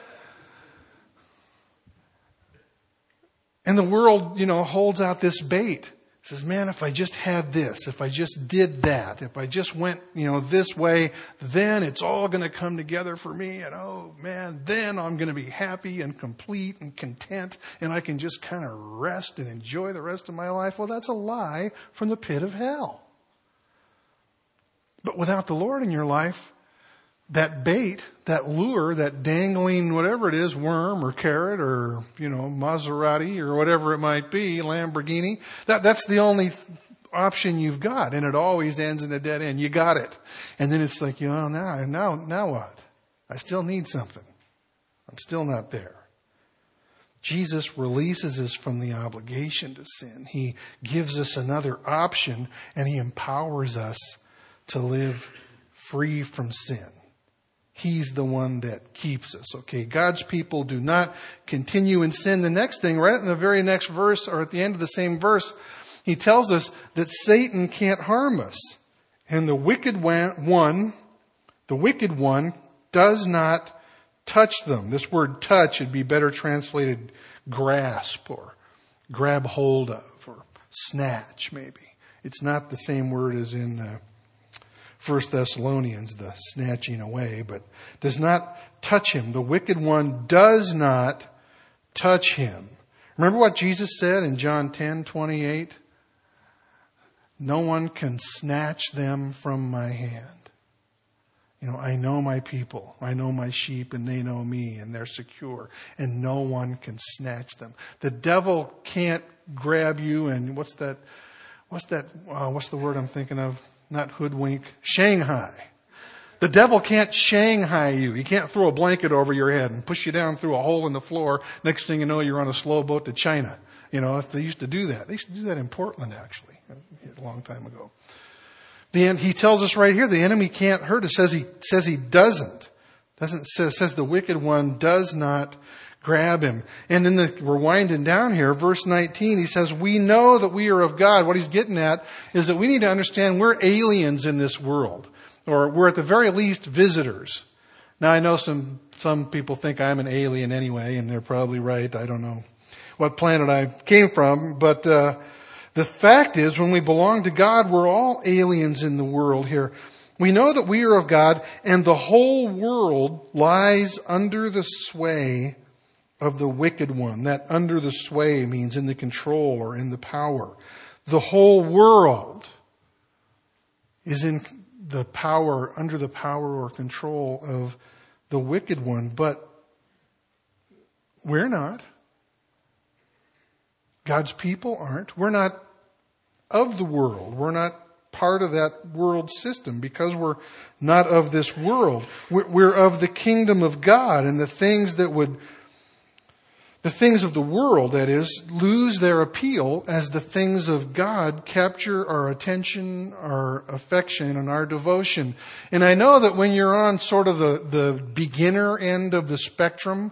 And the world, you know, holds out this bait. Says, man, if I just had this, if I just did that, if I just went, you know, this way, then it's all going to come together for me. And oh man, then I'm going to be happy and complete and content, and I can just kind of rest and enjoy the rest of my life. Well, that's a lie from the pit of hell. But without the Lord in your life, that bait, that lure, that dangling whatever it is, worm or carrot or, you know, Maserati or whatever it might be, Lamborghini, that, that's the only option you've got. And it always ends in a dead end. You got it. And then it's like, you know, now, now, now what? I still need something. I'm still not there. Jesus releases us from the obligation to sin. He gives us another option, and He empowers us to live free from sin. He's the one that keeps us. Okay, God's people do not continue in sin. The next thing, right in the very next verse, or at the end of the same verse, He tells us that Satan can't harm us. And the wicked one, the wicked one does not touch them. This word touch would be better translated grasp or grab hold of or snatch maybe. It's not the same word as in the First Thessalonians, the snatching away, but does not touch him. The wicked one does not touch him. Remember what Jesus said in John ten twenty-eight? No one can snatch them from my hand. You know, I know my people. I know my sheep, and they know me, and they're secure. And no one can snatch them. The devil can't grab you and what's that, what's that, uh, what's the word I'm thinking of? Not hoodwink, Shanghai. The devil can't Shanghai you. He can't throw a blanket over your head and push you down through a hole in the floor. Next thing you know, you're on a slow boat to China. You know, they used to do that. They used to do that in Portland, actually, a long time ago. The end, he tells us right here, the enemy can't hurt us. Says he says he doesn't. Doesn't says says the wicked one does not grab him. And then the, we're winding down here, verse nineteen. He says, "We know that we are of God." What he's getting at is that we need to understand we're aliens in this world, or we're at the very least visitors. Now I know some some people think I'm an alien anyway, and they're probably right. I don't know what planet I came from, but. Uh, The fact is, when we belong to God, we're all aliens in the world here. We know that we are of God, and the whole world lies under the sway of the wicked one. That under the sway means in the control or in the power. The whole world is in the power, under the power or control of the wicked one. But we're not. God's people aren't. We're not of the world. We're not part of that world system because we're not of this world. We're, we're of the kingdom of God, and the things that would, the things of the world, that is, lose their appeal as the things of God capture our attention, our affection, and our devotion. And I know that when you're on sort of the, the beginner end of the spectrum,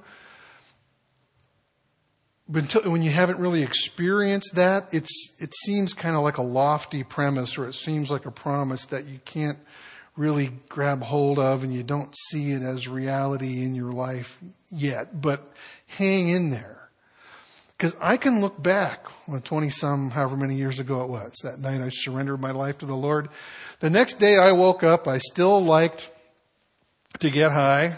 But when you haven't really experienced that, it's it seems kind of like a lofty premise, or it seems like a promise that you can't really grab hold of, and you don't see it as reality in your life yet. But hang in there. Because I can look back on twenty-some, however many years ago it was, that night I surrendered my life to the Lord. The next day I woke up, I still liked to get high.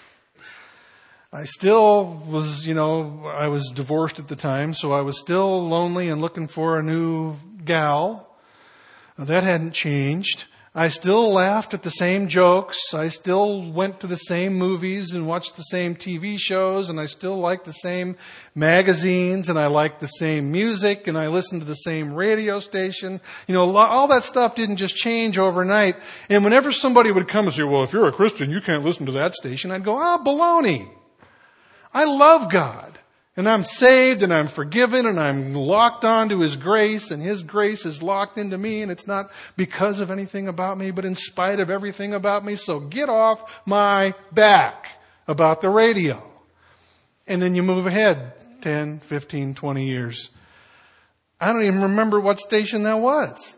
I still was, you know, I was divorced at the time, so I was still lonely and looking for a new gal. That hadn't changed. I still laughed at the same jokes. I still went to the same movies and watched the same T V shows, and I still liked the same magazines, and I liked the same music, and I listened to the same radio station. You know, all that stuff didn't just change overnight. And whenever somebody would come and say, "Well, if you're a Christian, you can't listen to that station," I'd go, "Oh, baloney. I love God, and I'm saved, and I'm forgiven, and I'm locked onto His grace, and His grace is locked into me, and it's not because of anything about me, but in spite of everything about me. So get off my back about the radio." And then you move ahead ten, fifteen, twenty years. I don't even remember what station that was.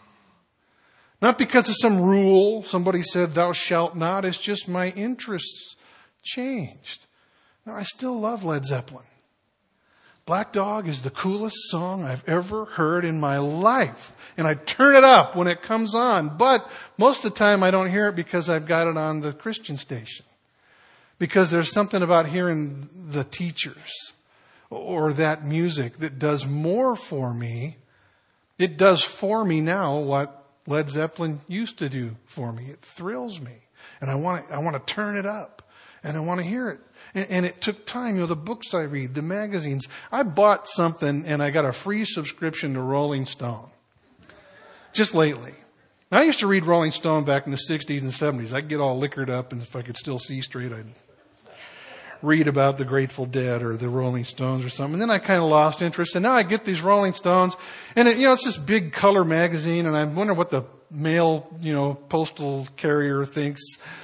Not because of some rule, somebody said, "Thou shalt not." It's just my interests changed. Now, I still love Led Zeppelin. Black Dog is the coolest song I've ever heard in my life. And I turn it up when it comes on. But most of the time I don't hear it because I've got it on the Christian station. Because there's something about hearing the teachers or that music that does more for me. It does for me now what Led Zeppelin used to do for me. It thrills me. And I want to, I want to turn it up. And I want to hear it. And, and it took time. You know, the books I read, the magazines. I bought something and I got a free subscription to Rolling Stone. Just lately. Now, I used to read Rolling Stone back in the sixties and seventies. I'd get all liquored up, and if I could still see straight, I'd read about the Grateful Dead or the Rolling Stones or something. And then I kind of lost interest. And now I get these Rolling Stones. And, it, you know, it's this big color magazine. And I wonder what the mail, you know, postal carrier thinks.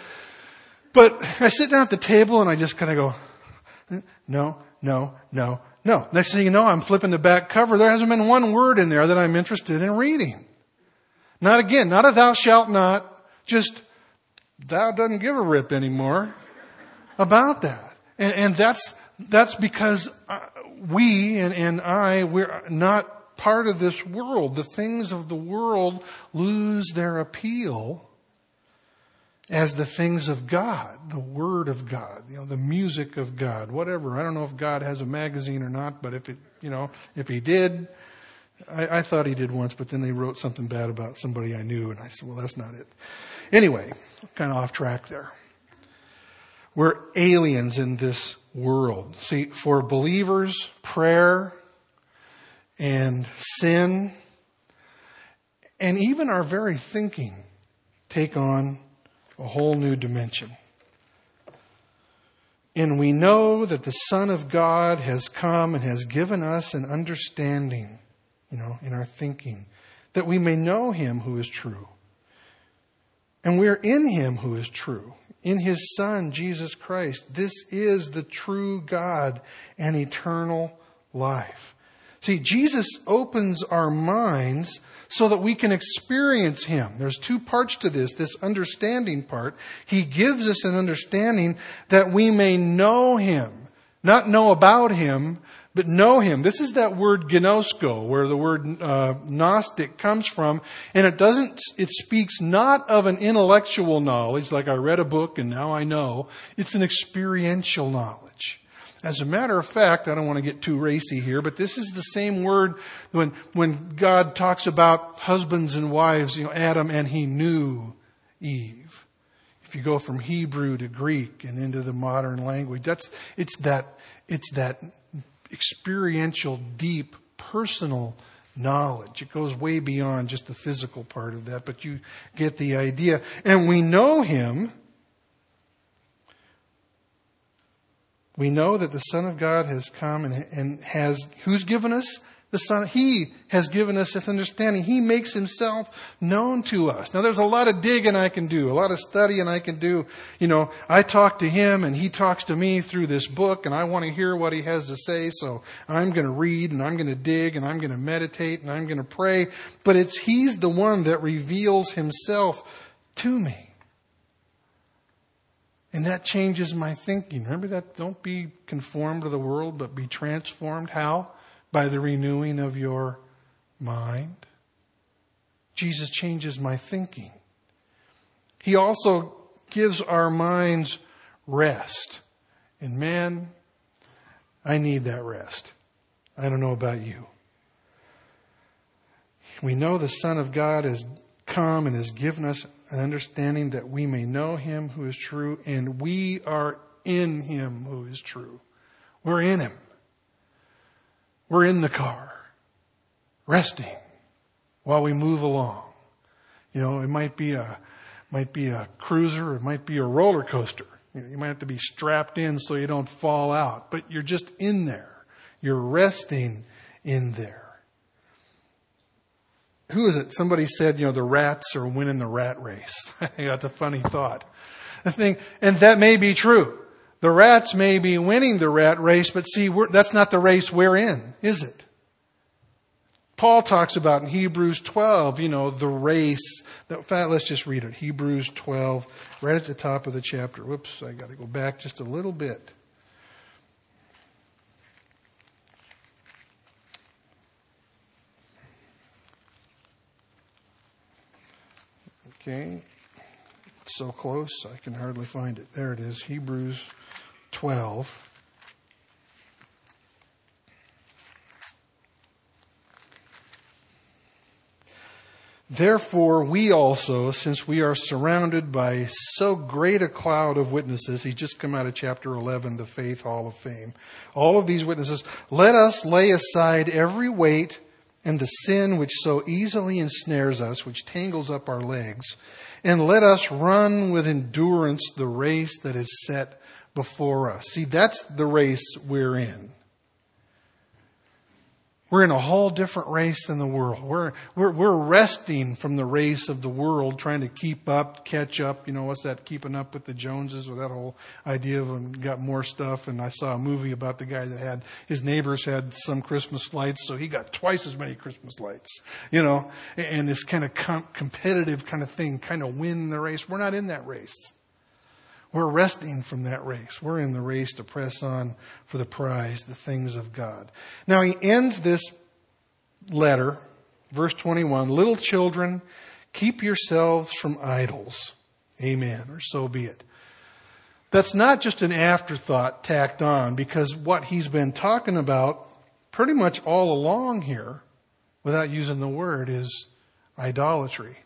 But I sit down at the table and I just kind of go, no, no, no, no. Next thing you know, I'm flipping the back cover. There hasn't been one word in there that I'm interested in reading. Not again, not a thou shalt not. Just thou doesn't give a rip anymore about that. And, and that's, that's because we and, and I, we're not part of this world. The things of the world lose their appeal as the things of God, the Word of God, you know, the music of God, whatever. I don't know if God has a magazine or not, but if it, you know, if He did, I, I thought He did once, but then they wrote something bad about somebody I knew, and I said, well, that's not it. Anyway, kind of off track there. We're aliens in this world. See, for believers, prayer and sin and even our very thinking take on a whole new dimension. And we know that the Son of God has come and has given us an understanding, you know, in our thinking, that we may know Him who is true. And we're in Him who is true, in His Son, Jesus Christ. This is the true God and eternal life. See, Jesus opens our minds so that we can experience Him. There's two parts to this, this understanding part. He gives us an understanding that we may know Him. Not know about Him, but know Him. This is that word gnosko, where the word uh, Gnostic comes from. And it doesn't, it speaks not of an intellectual knowledge, like I read a book and now I know. It's an experiential knowledge. As a matter of fact, I don't want to get too racy here, but this is the same word when, when God talks about husbands and wives, you know, Adam and he knew Eve. If you go from Hebrew to Greek and into the modern language, that's, it's that, it's that experiential, deep, personal knowledge. It goes way beyond just the physical part of that, but you get the idea. And we know Him. We know that the Son of God has come and, and has, who's given us the Son? He has given us this understanding. He makes Himself known to us. Now there's a lot of digging I can do, a lot of studying I can do. You know, I talk to Him and He talks to me through this book, and I want to hear what He has to say. So I'm going to read and I'm going to dig and I'm going to meditate and I'm going to pray. But it's He's the one that reveals Himself to me. And that changes my thinking. Remember that? Don't be conformed to the world, but be transformed. How? By the renewing of your mind. Jesus changes my thinking. He also gives our minds rest. And man, I need that rest. I don't know about you. We know the Son of God has come and has given us an understanding that we may know Him who is true, and we are in Him who is true. We're in Him. We're in the car, resting while we move along. You know, it might be a might be a cruiser, it might be a roller coaster. You know, you might have to be strapped in so you don't fall out, but you're just in there. You're resting in there. Who is it? Somebody said, you know, the rats are winning the rat race. That's a funny thought. The thing, and that may be true. The rats may be winning the rat race, but see, we're, that's not the race we're in, is it? Paul talks about in Hebrews twelve, you know, the race. In fact, let's just read it. Hebrews twelve, right at the top of the chapter. Whoops, I got to go back just a little bit. Okay, so close I can hardly find it. There it is, Hebrews twelve. Therefore, we also, since we are surrounded by so great a cloud of witnesses, he's just come out of chapter eleven, the Faith Hall of Fame. All of these witnesses, let us lay aside every weight and the sin which so easily ensnares us, which tangles up our legs, and let us run with endurance the race that is set before us. See, that's the race we're in. We're in a whole different race than the world. We're, we're, we're resting from the race of the world, trying to keep up, catch up. You know, what's that, keeping up with the Joneses, with that whole idea of them got more stuff. And I saw a movie about the guy that had, his neighbors had some Christmas lights, so he got twice as many Christmas lights. You know, and this kind of com- competitive kind of thing, kind of win the race. We're not in that race. We're resting from that race. We're in the race to press on for the prize, the things of God. Now he ends this letter, verse twenty-one, little children, keep yourselves from idols. Amen, or so be it. That's not just an afterthought tacked on, because what he's been talking about pretty much all along here, without using the word, is idolatry.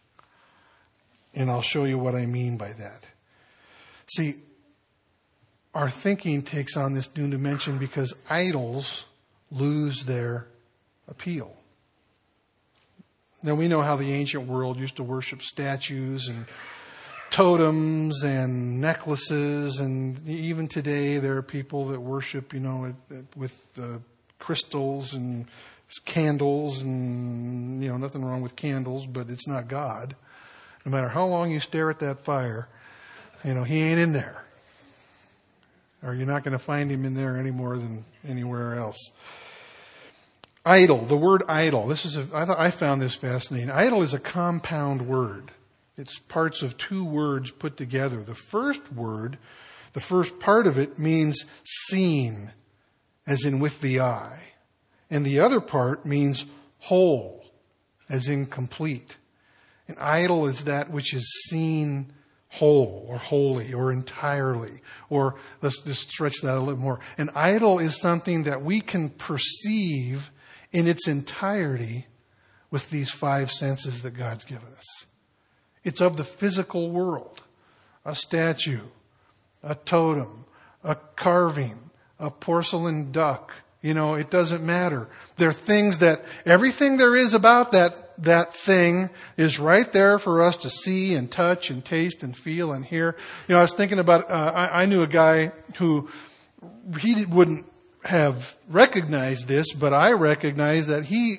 And I'll show you what I mean by that. See, our thinking takes on this new dimension because idols lose their appeal. Now, we know how the ancient world used to worship statues and totems and necklaces, and even today there are people that worship, you know, with uh, crystals and candles, and, you know, nothing wrong with candles, but it's not God. No matter how long you stare at that fire, you know, he ain't in there. Or you're not going to find him in there any more than anywhere else. Idol, the word idol. This is a, I, thought, I found this fascinating. Idol is a compound word. It's parts of two words put together. The first word, the first part of it means seen, as in with the eye. And the other part means whole, as in complete. An idol is that which is seen whole or wholly or entirely. Or let's just stretch that a little more. An idol is something that we can perceive in its entirety with these five senses that God's given us. It's of the physical world. A statue, a totem, a carving, a porcelain duck. You know, it doesn't matter. They're things that everything there is about that, that thing is right there for us to see and touch and taste and feel and hear. You know, I was thinking about, uh, I, I knew a guy who, he wouldn't have recognized this, but I recognized that he,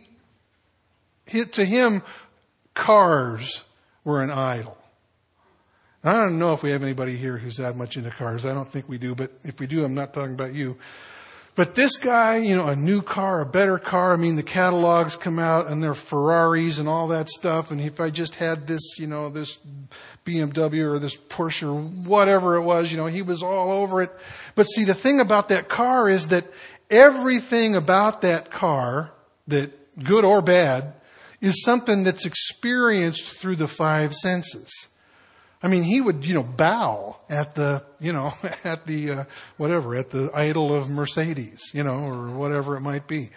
he to him, cars were an idol. I don't know if we have anybody here who's that much into cars. I don't think we do, but if we do, I'm not talking about you. But this guy, you know, a new car, a better car. I mean, the catalogs come out and they're Ferraris and all that stuff. And if I just had this, you know, this B M W or this Porsche or whatever it was, you know, he was all over it. But see, the thing about that car is that everything about that car, that good or bad, is something that's experienced through the five senses. I mean, he would, you know, bow at the, you know, at the, uh, whatever, at the idol of Mercedes, you know, or whatever it might be.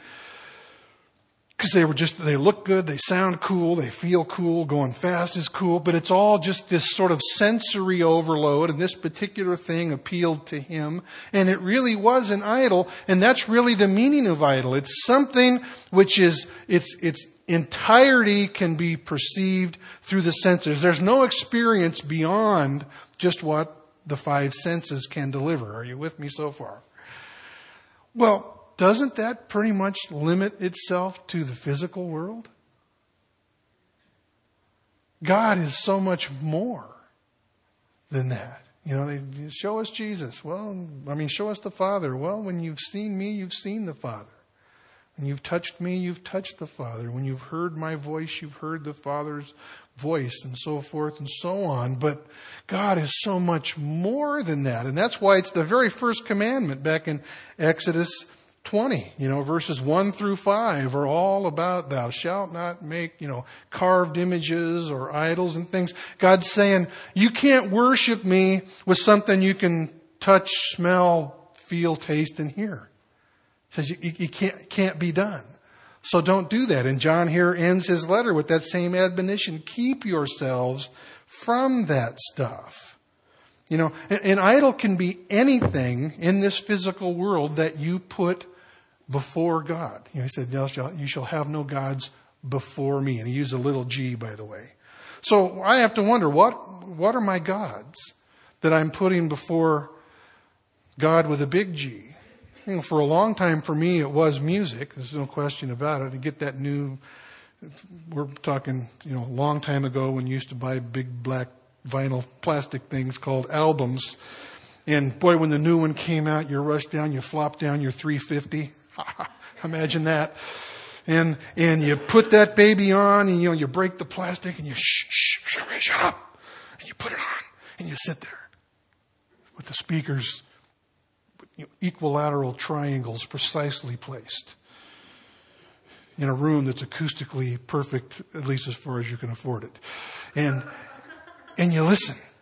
Because they were just, they look good, they sound cool, they feel cool, going fast is cool, but it's all just this sort of sensory overload, and this particular thing appealed to him, and it really was an idol, and that's really the meaning of idol. It's something which is, it's, it's, entirety can be perceived through the senses. There's no experience beyond just what the five senses can deliver. Are you with me so far? Well, doesn't that pretty much limit itself to the physical world? God is so much more than that. You know, they show us Jesus. Well, I mean, show us the Father. Well, when you've seen me, you've seen the Father. When you've touched me, you've touched the Father. When you've heard my voice, you've heard the Father's voice, and so forth and so on. But God is so much more than that. And that's why it's the very first commandment back in Exodus twenty. You know, verses one through five are all about thou shalt not make, you know, carved images or idols and things. God's saying, you can't worship me with something you can touch, smell, feel, taste, and hear. Says you, you can't, can't be done. So don't do that. And John here ends his letter with that same admonition. Keep yourselves from that stuff. You know, an, an idol can be anything in this physical world that you put before God. You know, he said, you shall have no gods before me. And he used a little g, by the way. So I have to wonder, what, what are my gods that I'm putting before God with a big G? You know, for a long time for me, it was music. There's no question about it. To get that new, we're talking, you know, a long time ago when you used to buy big black vinyl plastic things called albums. And boy, when the new one came out, you rush down, you flop down your three fifty. Imagine that. And, and you put that baby on and, you know, you break the plastic and you shh, shh, shh, shut up. And you put it on and you sit there with the speakers, you know, equilateral triangles precisely placed in a room that's acoustically perfect, at least as far as you can afford it. And, and you listen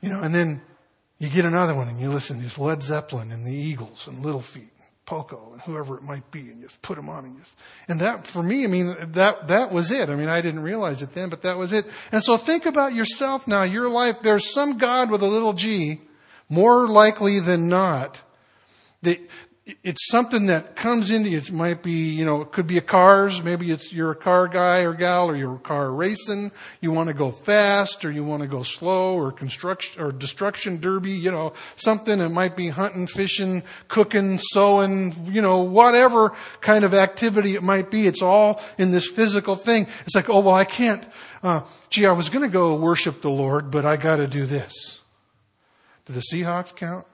You know, and then you get another one and you listen to Led Zeppelin and the Eagles and Little Feat, and Poco and whoever it might be, and just put them on and just, and that for me, I mean, that, that was it. I mean, I didn't realize it then, but that was it. And so think about yourself now, your life. There's some God with a little G, more likely than not. That it's something that comes into you. It might be, you know, it could be a cars. Maybe it's you're a car guy or gal, or you're a car racing. You want to go fast, or you want to go slow, or construction or destruction derby. You know, something. It might be hunting, fishing, cooking, sewing. You know, whatever kind of activity it might be. It's all in this physical thing. It's like, oh well, I can't. Uh, gee, I was going to go worship the Lord, but I got to do this. Do the Seahawks count?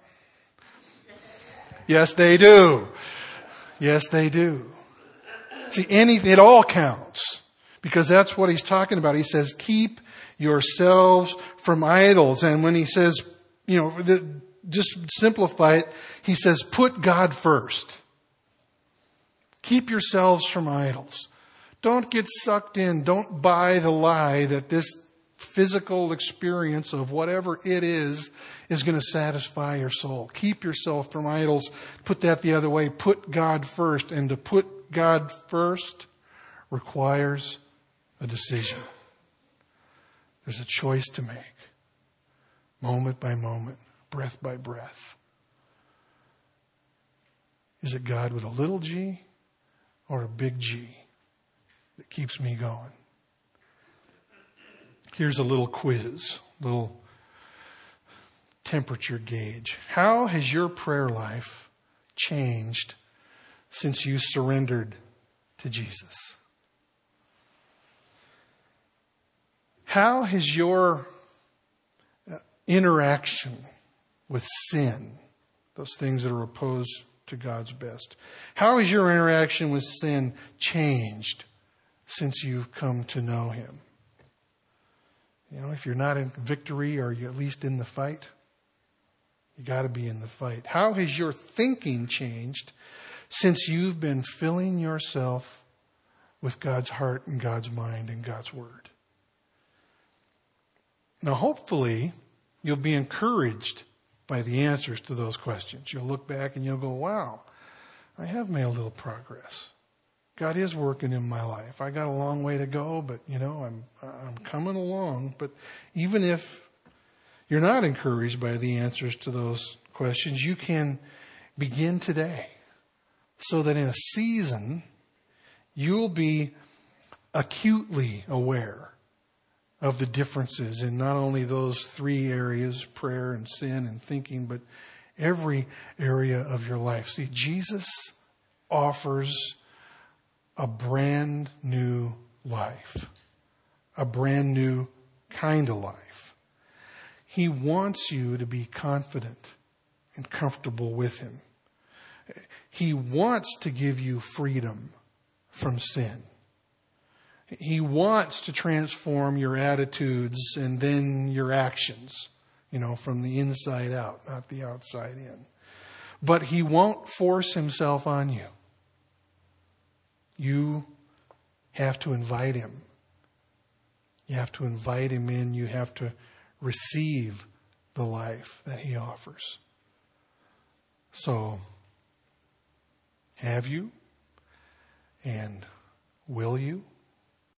Yes, they do. Yes, they do. See, any, it all counts. Because that's what he's talking about. He says, keep yourselves from idols. And when he says, you know, the, just simplify it, he says, put God first. Keep yourselves from idols. Don't get sucked in. Don't buy the lie that this physical experience of whatever it is is going to satisfy your soul. Keep yourself from idols. Put that the other way. Put God first. And to put God first requires a decision. There's a choice to make. Moment by moment. Breath by breath. Is it God with a little g or a big G that keeps me going? Here's a little quiz. Little temperature gauge. How has your prayer life changed since you surrendered to Jesus? How has your interaction with sin, those things that are opposed to God's best, how has your interaction with sin changed since you've come to know Him? You know, if you're not in victory, are you at least in the fight? You got to be in the fight. How has your thinking changed since you've been filling yourself with God's heart and God's mind and God's word? Now, hopefully, you'll be encouraged by the answers to those questions. You'll look back and you'll go, wow, I have made a little progress. God is working in my life. I got a long way to go, but, you know, I'm I'm coming along. But even if you're not encouraged by the answers to those questions, you can begin today so that in a season you'll be acutely aware of the differences in not only those three areas, prayer and sin and thinking, but every area of your life. See, Jesus offers a brand new life, a brand new kind of life. He wants you to be confident and comfortable with Him. He wants to give you freedom from sin. He wants to transform your attitudes and then your actions, you know, from the inside out, not the outside in. But He won't force Himself on you. You have to invite Him. You have to invite Him in. You have to receive the life that He offers. So, have you? And will you?